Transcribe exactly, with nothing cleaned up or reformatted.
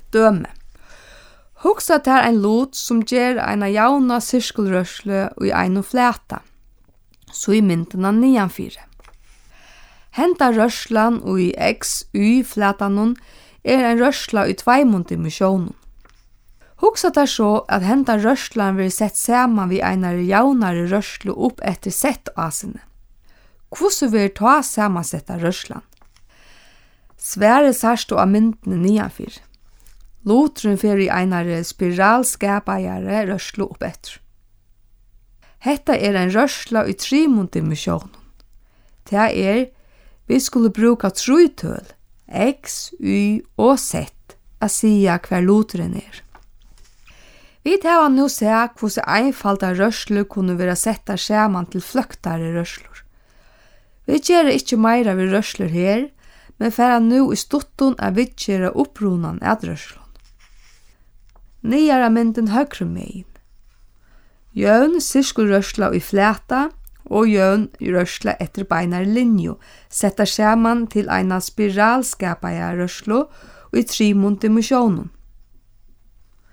døme. Hugsa ter ein lut som ger eina jauna sirkelrørsle og i einu flata, så i myndina nianfyre. Henta rørslan og i x, y flatanon er ein rørsla i tveimund dimensjonen. Hugsa ter så at henta rørslan vil sett saman vi einar jaunare rørslu upp etter sett asene. Hvordan vil ta samansetta rørslan? Svære sarst av myndene nianfyr. Lotren fer i einare spiralskapajare rørslu upp etter. Hetta er ein rørsla i trimund dimensjonen. Det er vi skulle bruka trutøl, x, y og z, a sia hver lotren er. Vi tar nu se hvordan einfalda rørslu kunne være setta saman til fløktare rørslur. Vi gjør ikkje meira vi rørslur her, men færa nu i stuttun er vi gjøre opprunan av rørslun. Nyara mynden høgre megin. Jøvn sirkelrørsla i flata og jøvn rørsla etter beinar linju setta saman til eina spiralskapaja rørslu og i trimund dimensjonen.